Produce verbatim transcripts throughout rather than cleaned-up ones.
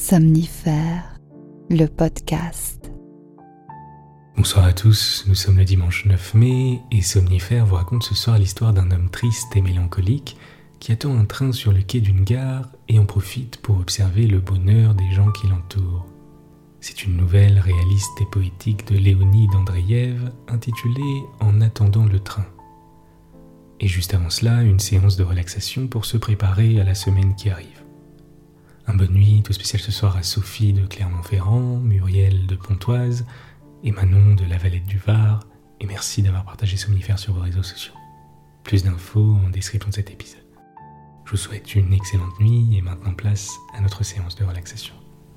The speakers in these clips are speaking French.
Somnifère, le podcast. Bonsoir à tous, nous sommes le dimanche neuf mai et Somnifère vous raconte ce soir l'histoire d'un homme triste et mélancolique qui attend un train sur le quai d'une gare et en profite pour observer le bonheur des gens qui l'entourent. C'est une nouvelle réaliste et poétique de Léonide Andreïev intitulée « En attendant le train ». Et juste avant cela, une séance de relaxation pour se préparer à la semaine qui arrive. Un bonne nuit tout spécial ce soir à Sophie de Clermont-Ferrand, Muriel de Pontoise et Manon de la Valette du Var, et merci d'avoir partagé Somnifère sur vos réseaux sociaux. Plus d'infos en description de cet épisode. Je vous souhaite une excellente nuit et maintenant place à notre séance de relaxation.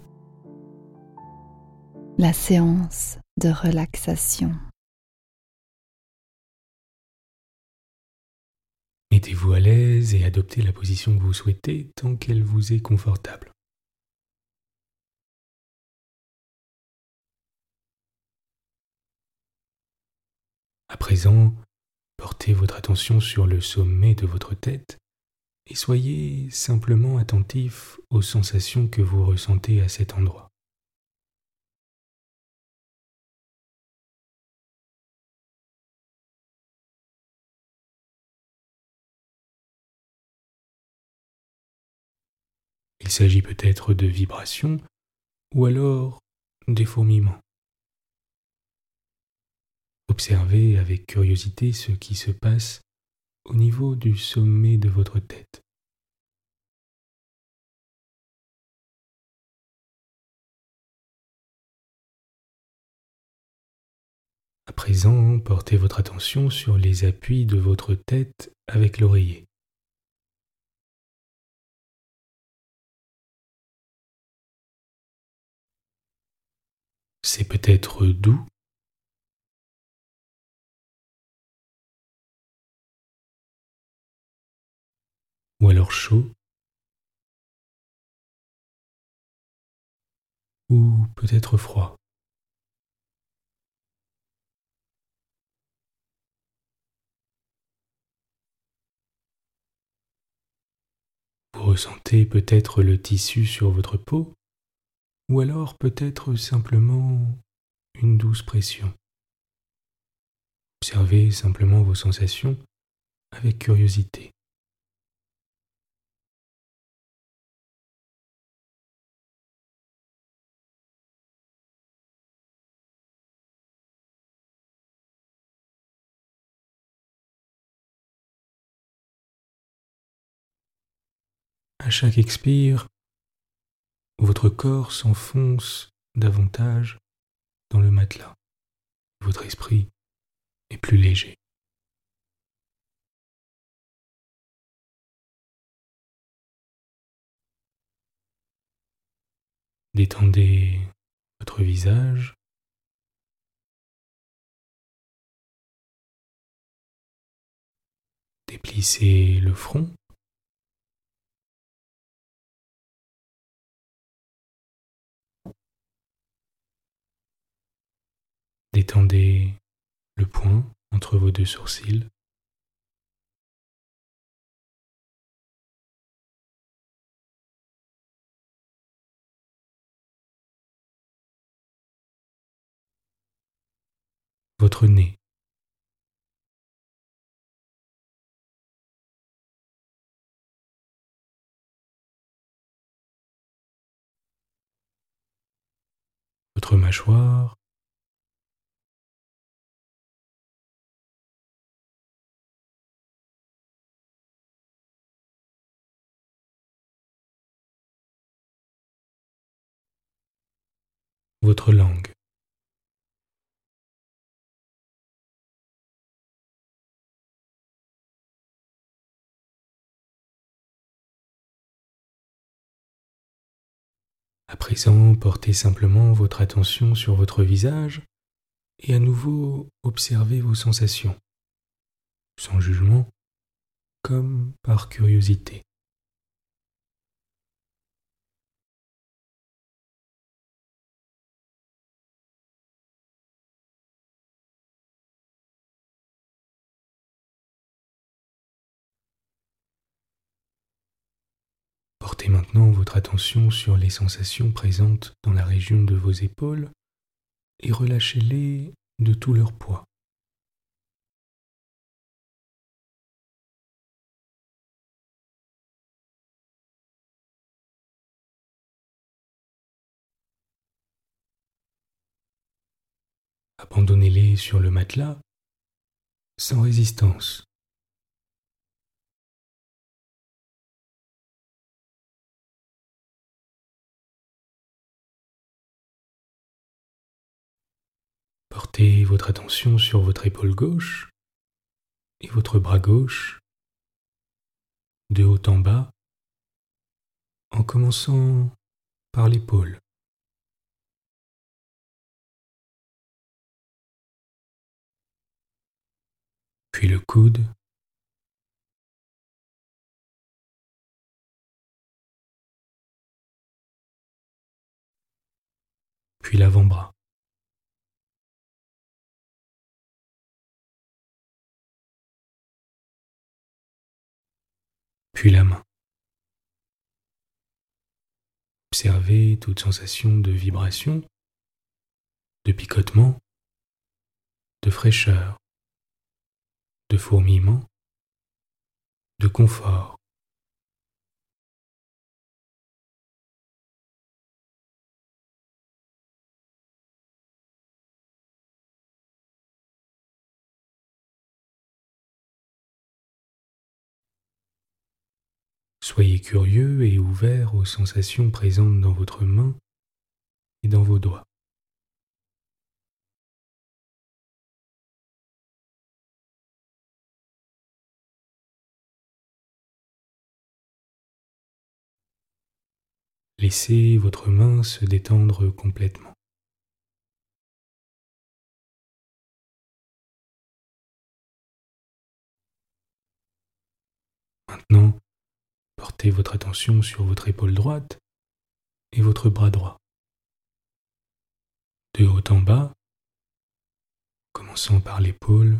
La séance de relaxation. Mettez-vous à l'aise et adoptez la position que vous souhaitez tant qu'elle vous est confortable. À présent, portez votre attention sur le sommet de votre tête et soyez simplement attentif aux sensations que vous ressentez à cet endroit. Il s'agit peut-être de vibrations ou alors des fourmillements. Observez avec curiosité ce qui se passe au niveau du sommet de votre tête. À présent, portez votre attention sur les appuis de votre tête avec l'oreiller. C'est peut-être doux, ou alors chaud, ou peut-être froid. Vous ressentez peut-être le tissu sur votre peau, ou alors peut-être simplement une douce pression. Observez simplement vos sensations avec curiosité. À chaque expire, votre corps s'enfonce davantage dans le matelas. Votre esprit est plus léger. Détendez votre visage, déplissez le front, détendez le poing entre vos deux sourcils, votre nez, votre mâchoire, votre langue. À présent, portez simplement votre attention sur votre visage et à nouveau observez vos sensations, sans jugement, comme par curiosité. Portez maintenant votre attention sur les sensations présentes dans la région de vos épaules et relâchez-les de tout leur poids. Abandonnez-les sur le matelas sans résistance. Portez votre attention sur votre épaule gauche et votre bras gauche, de haut en bas, en commençant par l'épaule. Puis le coude, puis l'avant-bras. Puis la main. Observez toute sensation de vibration, de picotement, de fraîcheur, de fourmillement, de confort. Soyez curieux et ouvert aux sensations présentes dans votre main et dans vos doigts. Laissez votre main se détendre complètement. Maintenant, portez votre attention sur votre épaule droite et votre bras droit. De haut en bas, commençant par l'épaule,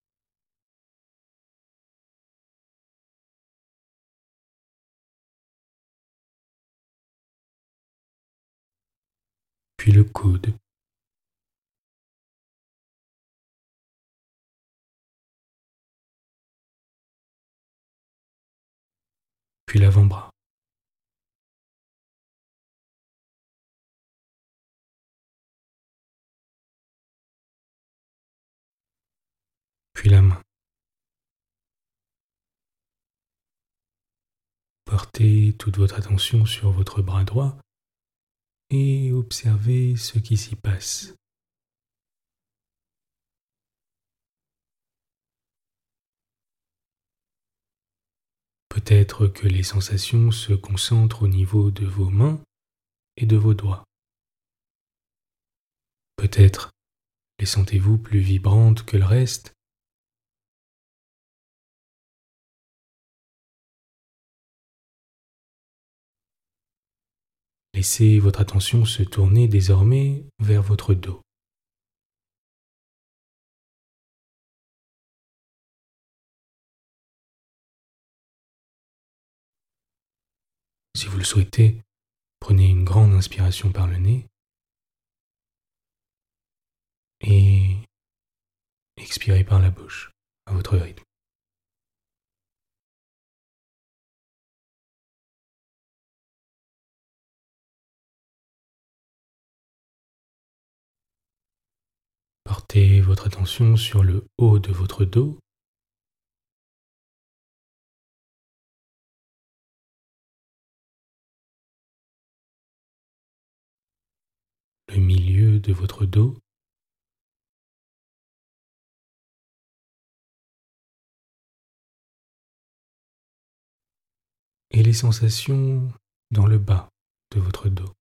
puis le coude, puis l'avant-bras. Puis la main. Portez toute votre attention sur votre bras droit et observez ce qui s'y passe. Peut-être que les sensations se concentrent au niveau de vos mains et de vos doigts. Peut-être les sentez-vous plus vibrantes que le reste. Laissez votre attention se tourner désormais vers votre dos. Si vous le souhaitez, prenez une grande inspiration par le nez et expirez par la bouche à votre rythme. Portez votre attention sur le haut de votre dos, le milieu de votre dos, et les sensations dans le bas de votre dos.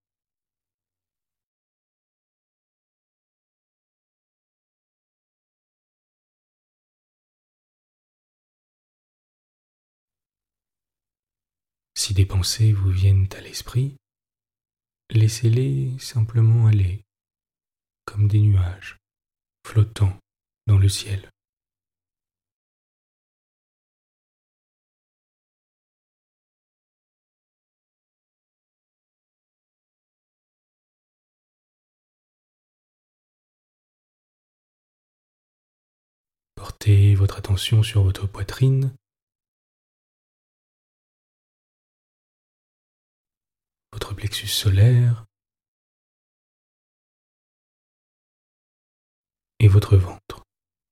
Si des pensées vous viennent à l'esprit, laissez-les simplement aller, comme des nuages, flottant dans le ciel. Portez votre attention sur votre poitrine, votre plexus solaire et votre ventre.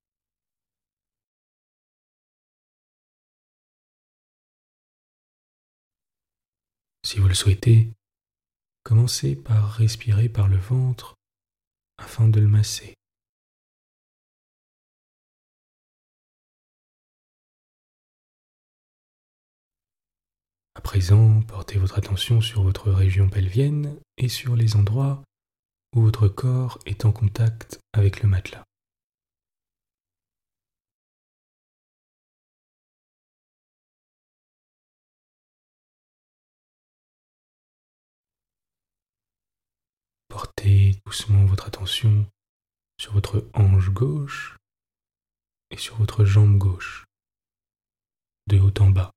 Si vous le souhaitez, commencez par respirer par le ventre afin de le masser. À présent, portez votre attention sur votre région pelvienne et sur les endroits où votre corps est en contact avec le matelas. Portez doucement votre attention sur votre hanche gauche et sur votre jambe gauche, de haut en bas.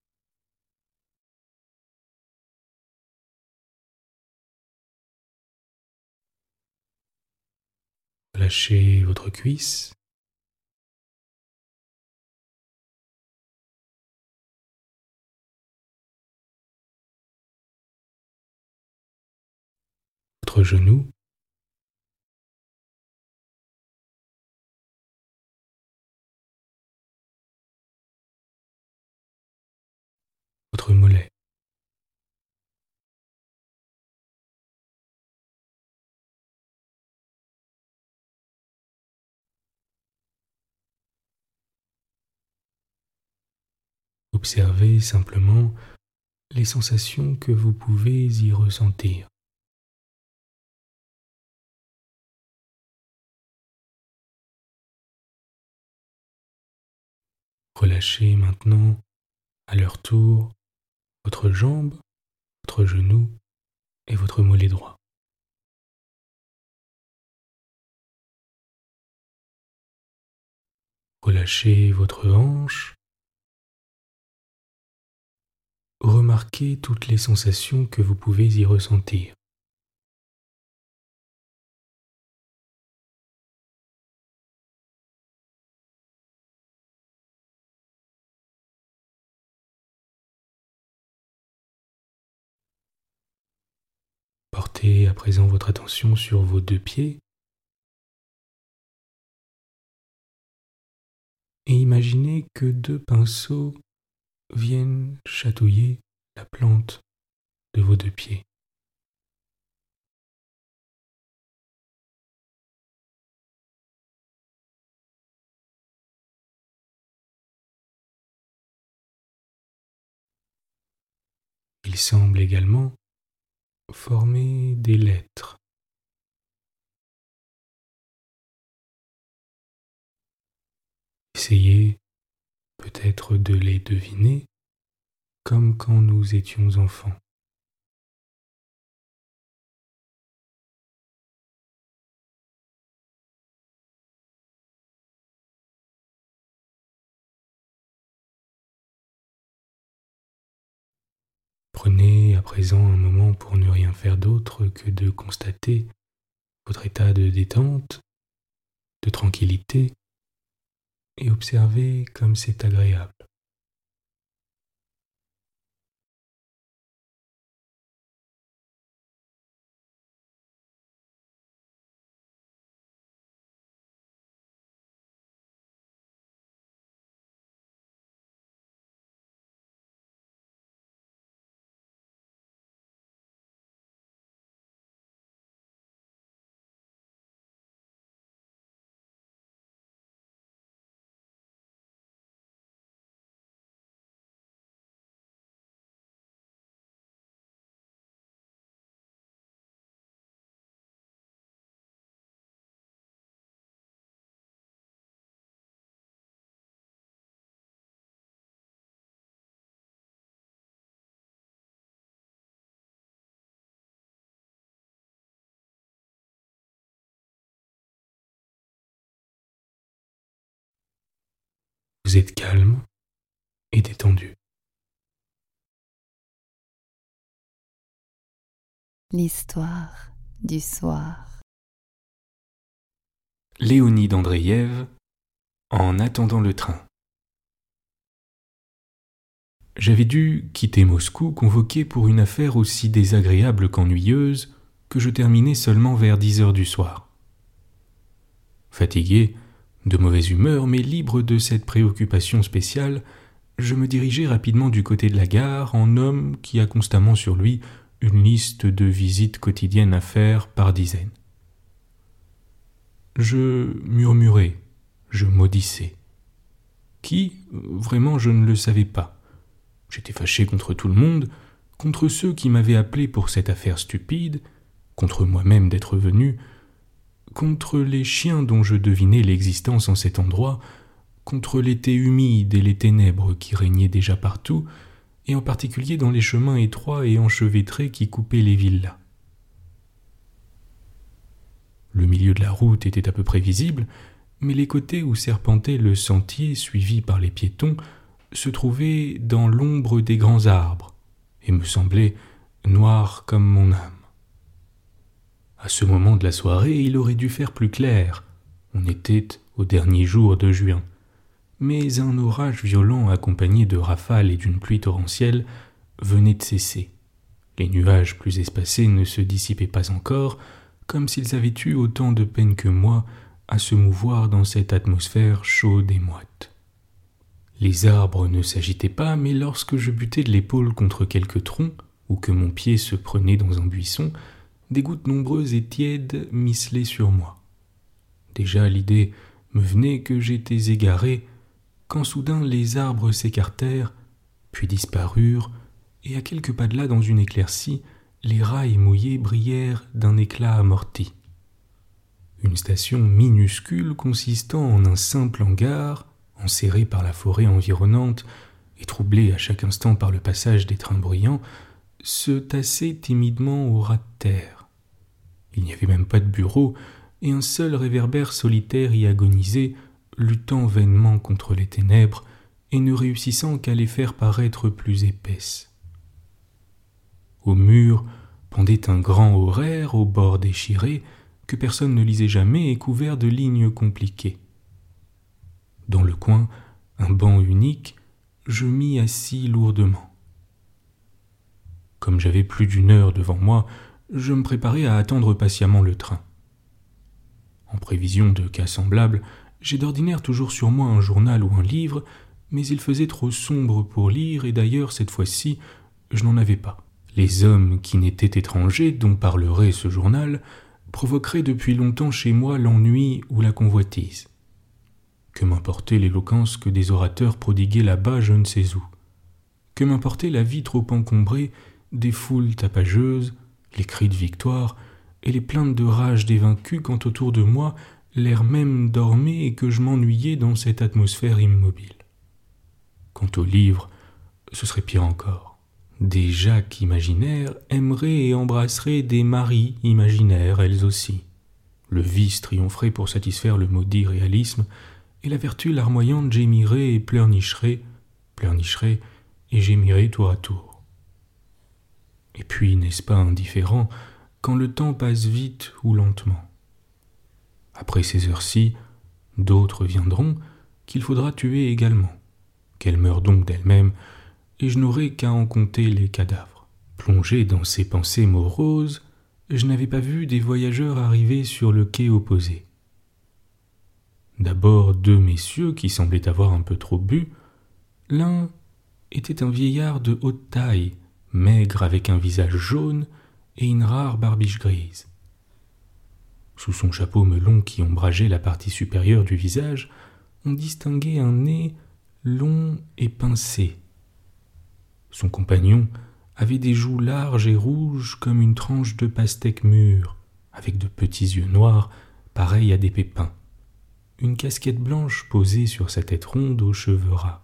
Relâchez votre cuisse, votre genou, votre mollet. Observez simplement les sensations que vous pouvez y ressentir. Relâchez maintenant, à leur tour, votre jambe, votre genou et votre mollet droit. Relâchez votre hanche. Remarquez toutes les sensations que vous pouvez y ressentir. Portez à présent votre attention sur vos deux pieds et imaginez que deux pinceaux viennent chatouiller la plante de vos deux pieds. Ils semblent également former des lettres. Essayez peut-être de les deviner comme quand nous étions enfants. Prenez à présent un moment pour ne rien faire d'autre que de constater votre état de détente, de tranquillité, et observer comme c'est agréable. Vous êtes calme et détendu. L'histoire du soir. Léonide Andreïev, En attendant le train. J'avais dû quitter Moscou convoqué pour une affaire aussi désagréable qu'ennuyeuse que je terminais seulement vers dix heures du soir. Fatigué, de mauvaise humeur, mais libre de cette préoccupation spéciale, je me dirigeai rapidement du côté de la gare en homme qui a constamment sur lui une liste de visites quotidiennes à faire par dizaines. Je murmurais, je maudissais. Qui, vraiment, je ne le savais pas. J'étais fâché contre tout le monde, contre ceux qui m'avaient appelé pour cette affaire stupide, contre moi-même d'être venu, contre les chiens dont je devinais l'existence en cet endroit, contre l'été humide et les ténèbres qui régnaient déjà partout, et en particulier dans les chemins étroits et enchevêtrés qui coupaient les villas. Le milieu de la route était à peu près visible, mais les côtés où serpentait le sentier suivi par les piétons se trouvaient dans l'ombre des grands arbres et me semblaient noirs comme mon âme. À ce moment de la soirée, il aurait dû faire plus clair. On était au dernier jour de juin. Mais un orage violent accompagné de rafales et d'une pluie torrentielle venait de cesser. Les nuages plus espacés ne se dissipaient pas encore, comme s'ils avaient eu autant de peine que moi à se mouvoir dans cette atmosphère chaude et moite. Les arbres ne s'agitaient pas, mais lorsque je butais de l'épaule contre quelque tronc, ou que mon pied se prenait dans un buisson, des gouttes nombreuses et tièdes nicelaient sur moi. Déjà l'idée me venait que j'étais égaré, quand soudain les arbres s'écartèrent, puis disparurent, et à quelques pas de là dans une éclaircie, les rails mouillés brillèrent d'un éclat amorti. Une station minuscule consistant en un simple hangar, enserré par la forêt environnante et troublé à chaque instant par le passage des trains bruyants, se tassait timidement au ras de terre. Il n'y avait même pas de bureau, et un seul réverbère solitaire y agonisait, luttant vainement contre les ténèbres et ne réussissant qu'à les faire paraître plus épaisses. Au mur pendait un grand horaire au bord déchiré que personne ne lisait jamais et couvert de lignes compliquées. Dans le coin, un banc unique, je m'y assis lourdement. Comme j'avais plus d'une heure devant moi, je me préparais à attendre patiemment le train. En prévision de cas semblables, j'ai d'ordinaire toujours sur moi un journal ou un livre, mais il faisait trop sombre pour lire et d'ailleurs cette fois-ci, je n'en avais pas. Les hommes qui n'étaient étrangers, dont parlerait ce journal, provoqueraient depuis longtemps chez moi l'ennui ou la convoitise. Que m'importait l'éloquence que des orateurs prodiguaient là-bas je ne sais où. Que m'importait la vie trop encombrée des foules tapageuses, les cris de victoire et les plaintes de rage des vaincus quand autour de moi l'air même dormait et que je m'ennuyais dans cette atmosphère immobile. Quant aux livres, ce serait pire encore. Des Jacques imaginaires aimeraient et embrasseraient des maris imaginaires, elles aussi. Le vice triompherait pour satisfaire le maudit réalisme, et la vertu larmoyante gémirait et pleurnicherait, pleurnicherait et gémirait tour à tour. Et puis, n'est-ce pas indifférent quand le temps passe vite ou lentement? Après ces heures-ci, d'autres viendront qu'il faudra tuer également, qu'elles meurent donc d'elles-mêmes, et je n'aurai qu'à en compter les cadavres. Plongé dans ces pensées moroses, je n'avais pas vu des voyageurs arriver sur le quai opposé. D'abord deux messieurs qui semblaient avoir un peu trop bu. L'un était un vieillard de haute taille, maigre avec un visage jaune et une rare barbiche grise. Sous son chapeau melon qui ombrageait la partie supérieure du visage, on distinguait un nez long et pincé. Son compagnon avait des joues larges et rouges comme une tranche de pastèque mûre, avec de petits yeux noirs pareils à des pépins. Une casquette blanche posée sur sa tête ronde aux cheveux ras.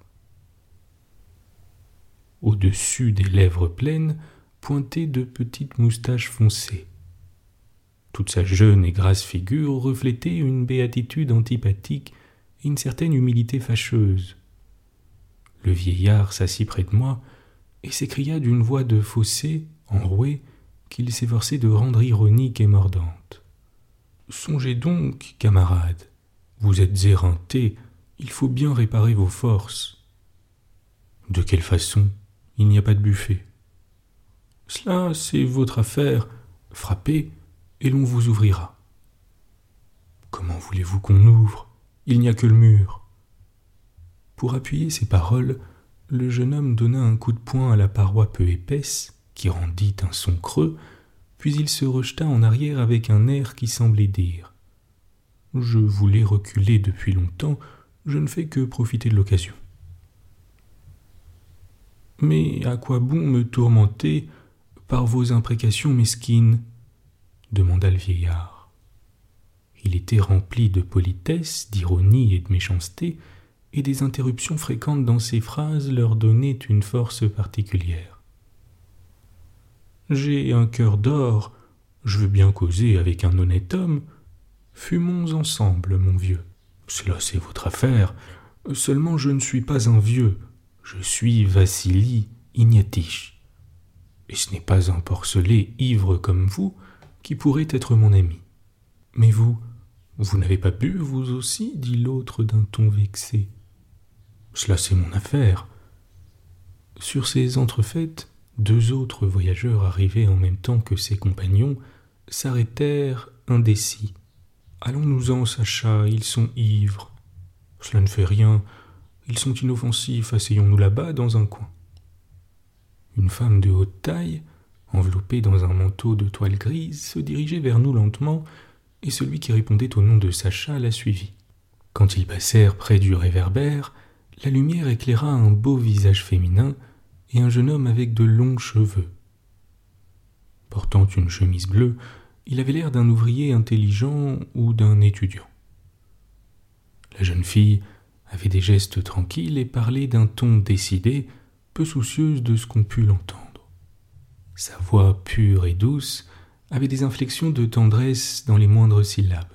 Au-dessus des lèvres pleines pointaient de petites moustaches foncées. Toute sa jeune et grasse figure reflétait une béatitude antipathique et une certaine humilité fâcheuse. Le vieillard s'assit près de moi et s'écria d'une voix de fausset, enrouée, qu'il s'efforçait de rendre ironique et mordante. « Songez donc, camarade, vous êtes éreinté, Il faut bien réparer vos forces. » »« De quelle façon ? Il n'y a pas de buffet. »« Cela, c'est votre affaire. Frappez, et l'on vous ouvrira. »« Comment voulez-vous qu'on ouvre ? Il n'y a que le mur. » Pour appuyer ces paroles, le jeune homme donna un coup de poing à la paroi peu épaisse, qui rendit un son creux, puis il se rejeta en arrière avec un air qui semblait dire « Je voulais reculer depuis longtemps, je ne fais que profiter de l'occasion. »« Mais à quoi bon me tourmenter par vos imprécations mesquines ?» demanda le vieillard. Il était rempli de politesse, d'ironie et de méchanceté, et des interruptions fréquentes dans ses phrases leur donnaient une force particulière. « J'ai un cœur d'or, je veux bien causer avec un honnête homme. Fumons ensemble, mon vieux. Cela, c'est votre affaire. Seulement, je ne suis pas un vieux. Je suis Vassili Ignatitch. Et ce n'est pas un porcelet ivre comme vous qui pourrait être mon ami. Mais vous, vous n'avez pas bu, vous aussi ?» dit l'autre d'un ton vexé. « Cela, c'est mon affaire. » Sur ces entrefaites, deux autres voyageurs arrivés en même temps que ses compagnons s'arrêtèrent indécis. « Allons-nous-en, Sacha, ils sont ivres. »« Cela ne fait rien, ils sont inoffensifs, asseyons-nous là-bas dans un coin. » Une femme de haute taille, enveloppée dans un manteau de toile grise, se dirigeait vers nous lentement, et celui qui répondait au nom de Sacha la suivit. Quand ils passèrent près du réverbère, la lumière éclaira un beau visage féminin et un jeune homme avec de longs cheveux. Portant une chemise bleue, il avait l'air d'un ouvrier intelligent ou d'un étudiant. La jeune fille avait des gestes tranquilles et parlait d'un ton décidé, peu soucieuse de ce qu'on put l'entendre. Sa voix pure et douce avait des inflexions de tendresse dans les moindres syllabes.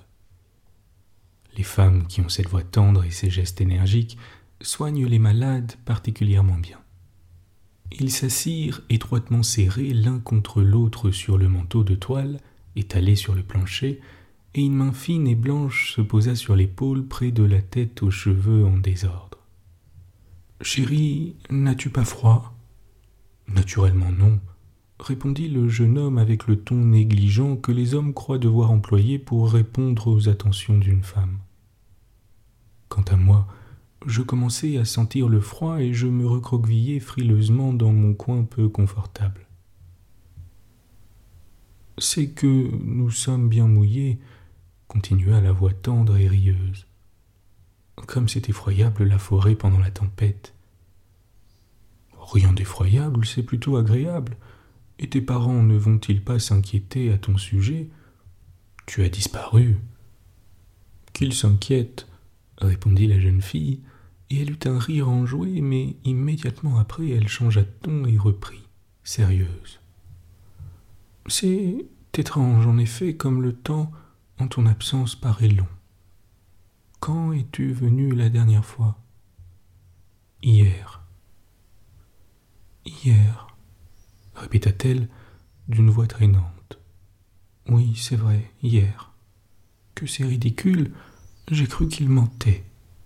Les femmes qui ont cette voix tendre et ces gestes énergiques soignent les malades particulièrement bien. Ils s'assirent étroitement serrés l'un contre l'autre sur le manteau de toile étalé sur le plancher, et une main fine et blanche se posa sur l'épaule près de la tête aux cheveux en désordre. « Chérie, n'as-tu pas froid ?»« Naturellement non, » répondit le jeune homme avec le ton négligent que les hommes croient devoir employer pour répondre aux attentions d'une femme. Quant à moi, je commençais à sentir le froid et je me recroquevillais frileusement dans mon coin peu confortable. « C'est que nous sommes bien mouillés, » continua la voix tendre et rieuse. « Comme c'est effroyable la forêt pendant la tempête. »« Rien d'effroyable, c'est plutôt agréable. Et tes parents ne vont-ils pas s'inquiéter à ton sujet ? Tu as disparu. »« Qu'ils s'inquiètent, » répondit la jeune fille, et elle eut un rire enjoué, mais immédiatement après elle changea de ton et reprit, sérieuse. « C'est étrange en effet comme le temps en ton absence paraît long. Quand es-tu venu la dernière fois ? » ?»« Hier. »« Hier, » répéta-t-elle d'une voix traînante. « Oui, c'est vrai, hier. Que c'est ridicule, j'ai cru qu'il mentait. »« Qui ? » ?»«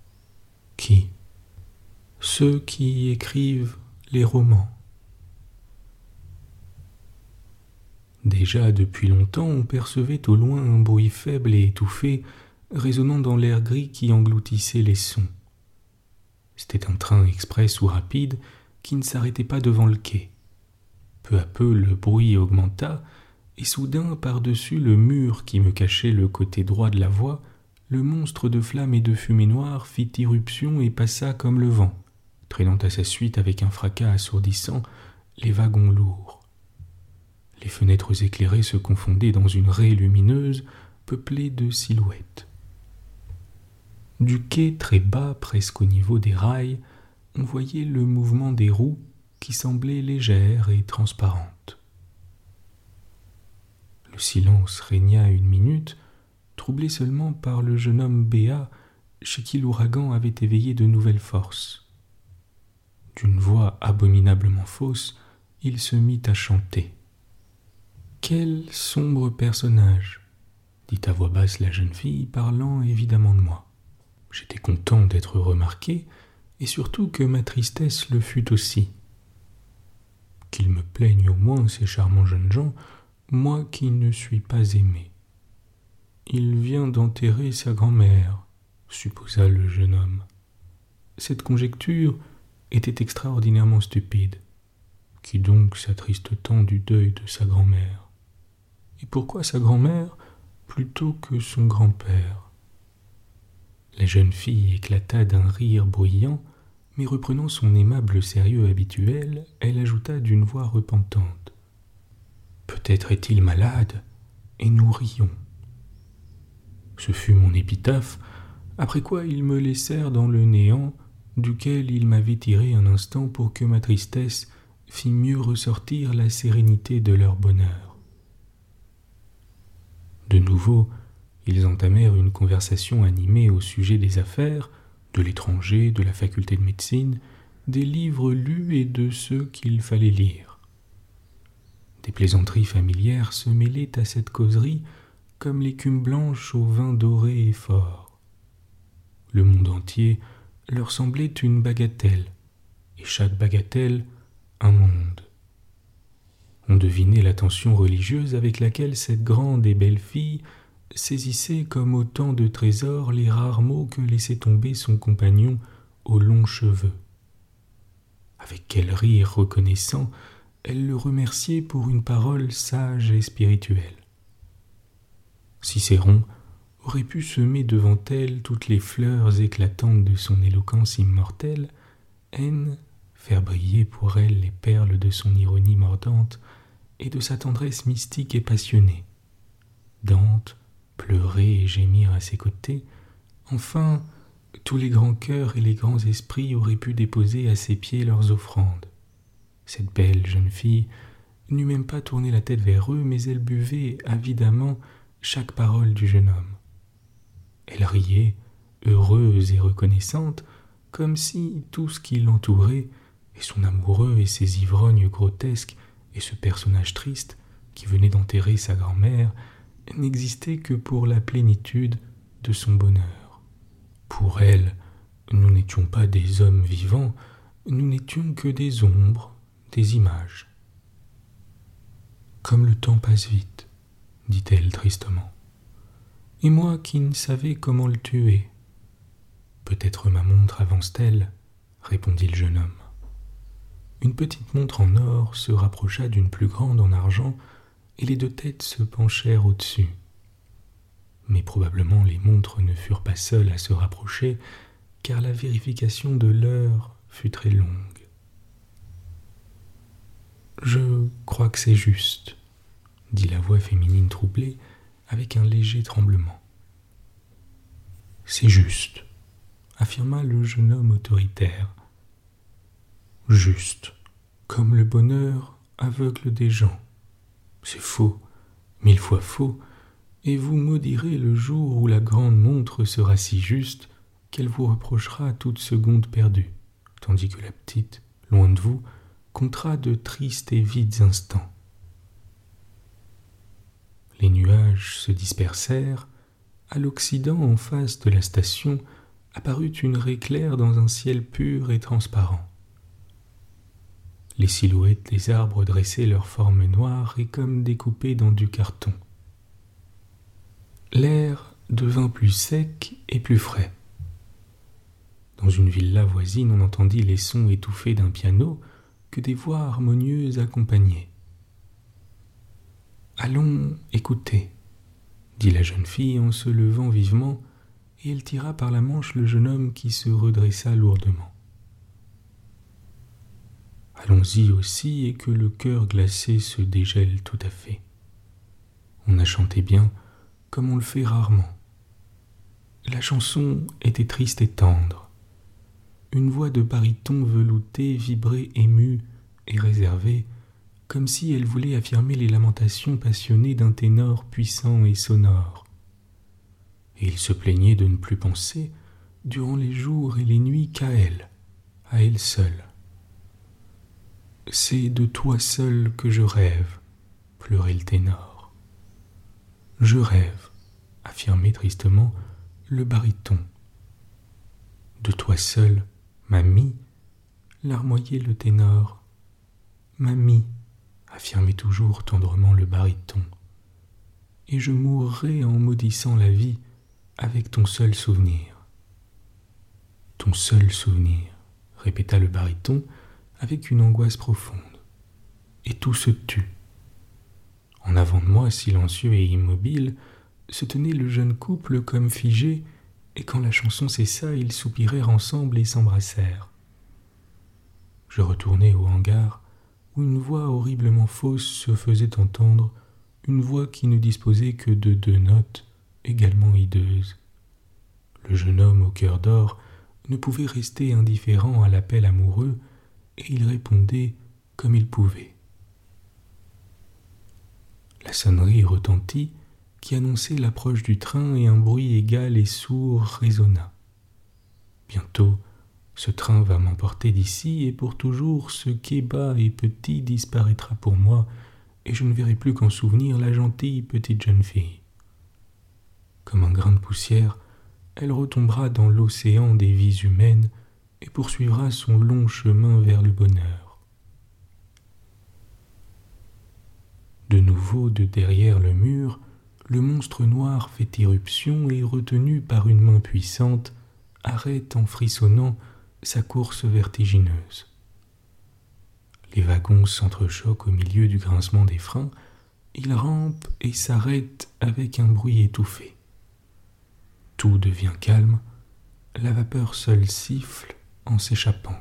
Ceux qui écrivent les romans. » Déjà depuis longtemps, on percevait au loin un bruit faible et étouffé, résonnant dans l'air gris qui engloutissait les sons. C'était un train express ou rapide qui ne s'arrêtait pas devant le quai. Peu à peu, le bruit augmenta, et soudain, par-dessus le mur qui me cachait le côté droit de la voie, le monstre de flammes et de fumée noire fit irruption et passa comme le vent, traînant à sa suite avec un fracas assourdissant les wagons lourds. Les fenêtres éclairées se confondaient dans une raie lumineuse peuplée de silhouettes. Du quai très bas, presque au niveau des rails, on voyait le mouvement des roues qui semblait légère et transparente. Le silence régna une minute, troublé seulement par le jeune homme béat chez qui l'ouragan avait éveillé de nouvelles forces. D'une voix abominablement fausse, il se mit à chanter. « Quel sombre personnage !» dit à voix basse la jeune fille, parlant évidemment de moi. J'étais content d'être remarqué, et surtout que ma tristesse le fût aussi. Qu'ils me plaignent au moins ces charmants jeunes gens, moi qui ne suis pas aimé. Il vient d'enterrer sa grand-mère, supposa le jeune homme. Cette conjecture était extraordinairement stupide. Qui donc s'attriste tant du deuil de sa grand-mère? Et pourquoi sa grand-mère plutôt que son grand-père? La jeune fille éclata d'un rire bruyant, mais reprenant son aimable sérieux habituel, elle ajouta d'une voix repentante. Peut-être est-il malade, et nous rions. Ce fut mon épitaphe, après quoi ils me laissèrent dans le néant, duquel ils m'avaient tiré un instant pour que ma tristesse fît mieux ressortir la sérénité de leur bonheur. De nouveau, ils entamèrent une conversation animée au sujet des affaires, de l'étranger, de la faculté de médecine, des livres lus et de ceux qu'il fallait lire. Des plaisanteries familières se mêlaient à cette causerie comme l'écume blanche au vin doré et fort. Le monde entier leur semblait une bagatelle, et chaque bagatelle un monde. On devinait l'attention religieuse avec laquelle cette grande et belle fille saisissait comme autant de trésors les rares mots que laissait tomber son compagnon aux longs cheveux. Avec quel rire reconnaissant elle le remerciait pour une parole sage et spirituelle. Cicéron aurait pu semer devant elle toutes les fleurs éclatantes de son éloquence immortelle, haine, faire briller pour elle les perles de son ironie mordante et de sa tendresse mystique et passionnée. Dante, pleurer et gémir à ses côtés, enfin, tous les grands cœurs et les grands esprits auraient pu déposer à ses pieds leurs offrandes. Cette belle jeune fille n'eût même pas tourné la tête vers eux, mais elle buvait avidement chaque parole du jeune homme. Elle riait, heureuse et reconnaissante, comme si tout ce qui l'entourait, et son amoureux et ses ivrognes grotesques, et ce personnage triste qui venait d'enterrer sa grand-mère, n'existait que pour la plénitude de son bonheur. Pour elle, nous n'étions pas des hommes vivants, nous n'étions que des ombres, des images. Comme le temps passe vite, dit-elle tristement. Et moi qui ne savais comment le tuer. Peut-être ma montre avance-t-elle, répondit le jeune homme. Une petite montre en or se rapprocha d'une plus grande en argent et les deux têtes se penchèrent au-dessus. Mais probablement les montres ne furent pas seules à se rapprocher, car la vérification de l'heure fut très longue. « Je crois que c'est juste, » dit la voix féminine troublée, avec un léger tremblement. « C'est juste, » affirma le jeune homme autoritaire. « Juste, comme le bonheur aveugle des gens. C'est faux, mille fois faux, et vous maudirez le jour où la grande montre sera si juste qu'elle vous reprochera toute seconde perdue, tandis que la petite, loin de vous, comptera de tristes et vides instants. » Les nuages se dispersèrent. À l'occident, en face de la station, apparut une raie claire dans un ciel pur et transparent. Les silhouettes des arbres dressaient leurs formes noires et comme découpées dans du carton. L'air devint plus sec et plus frais. Dans une villa voisine, on entendit les sons étouffés d'un piano que des voix harmonieuses accompagnaient. « Allons écouter, » dit la jeune fille en se levant vivement, et elle tira par la manche le jeune homme qui se redressa lourdement. « Allons-y aussi et que le cœur glacé se dégèle tout à fait. On a chanté bien, comme on le fait rarement. La chanson était triste et tendre. Une voix de baryton velouté vibrait émue et réservée, comme si elle voulait affirmer les lamentations passionnées d'un ténor puissant et sonore. Et il se plaignait de ne plus penser, durant les jours et les nuits, qu'à elle, à elle seule. « C'est de toi seul que je rêve, » pleurait le ténor. « Je rêve, » affirmait tristement le baryton. De toi seule, mamie, larmoyait le ténor. Mamie, affirmait toujours tendrement le baryton. Et je mourrai en maudissant la vie avec ton seul souvenir. Ton seul souvenir, répéta le baryton avec une angoisse profonde. Et tout se tut. En avant de moi, silencieux et immobile, se tenait le jeune couple comme figé, et quand la chanson cessa, ils soupirèrent ensemble et s'embrassèrent. Je retournai au hangar, où une voix horriblement fausse se faisait entendre, une voix qui ne disposait que de deux notes, également hideuses. Le jeune homme au cœur d'or ne pouvait rester indifférent à l'appel amoureux, et il répondait comme il pouvait. La sonnerie retentit, qui annonçait l'approche du train, et un bruit égal et sourd résonna. Bientôt, ce train va m'emporter d'ici, et pour toujours ce quai bas et petit disparaîtra pour moi, et je ne verrai plus qu'en souvenir la gentille petite jeune fille. Comme un grain de poussière, elle retombera dans l'océan des vies humaines et poursuivra son long chemin vers le bonheur. De nouveau, de derrière le mur, le monstre noir fait irruption et, retenu par une main puissante, arrête en frissonnant sa course vertigineuse. Les wagons s'entrechoquent au milieu du grincement des freins, ils rampent et s'arrêtent avec un bruit étouffé. Tout devient calme, la vapeur seule siffle en s'échappant.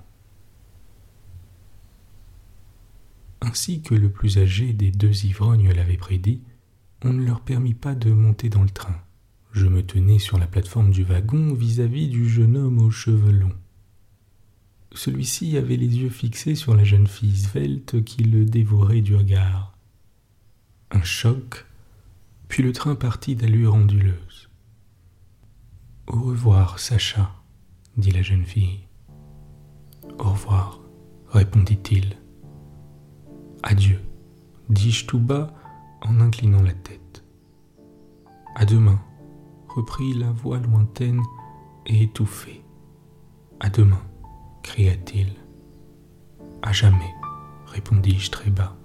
Ainsi que le plus âgé des deux ivrognes l'avait prédit, on ne leur permit pas de monter dans le train. Je me tenais sur la plateforme du wagon vis-à-vis du jeune homme aux cheveux longs. Celui-ci avait les yeux fixés sur la jeune fille svelte qui le dévorait du regard. Un choc, puis le train partit d'allure onduleuse. « Au revoir, Sacha, » dit la jeune fille. « Au revoir, » répondit-il. « Adieu, » dis-je tout bas en inclinant la tête. « À demain, » reprit la voix lointaine et étouffée. « À demain, » cria-t-il. « À jamais, » répondis-je très bas.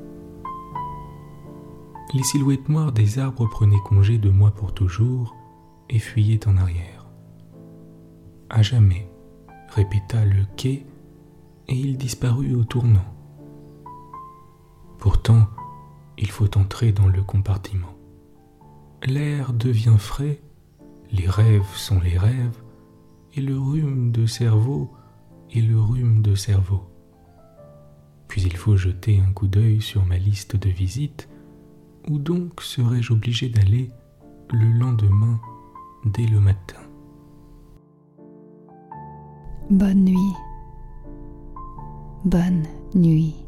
Les silhouettes noires des arbres prenaient congé de moi pour toujours et fuyaient en arrière. « À jamais, » répéta le quai, et il disparut au tournant. Pourtant, il faut entrer dans le compartiment. L'air devient frais, les rêves sont les rêves, et le rhume de cerveau est le rhume de cerveau. Puis il faut jeter un coup d'œil sur ma liste de visites, où donc serais-je obligé d'aller le lendemain dès le matin. Bonne nuit. Bonne nuit.